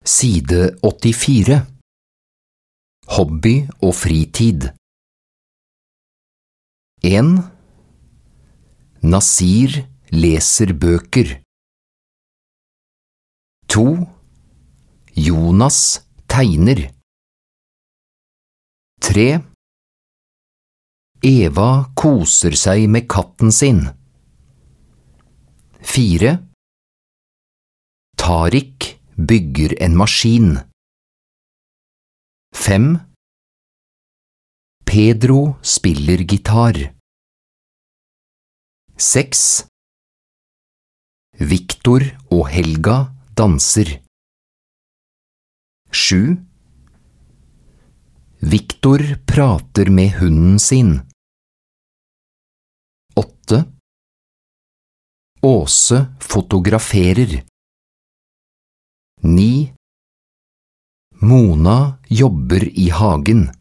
Side 84. Hobby og fritid. 1. Nasir leser bøker. 2. Jonas tegner. 3. Eva koser seg med katten sin. 4. Tariq bygger en maskin. 5. Pedro spiller gitar. 6. Victor og Helga danser. 7. Victor prater med hunden sin. 8. Åse fotograferer. 9. Mona jobber i hagen.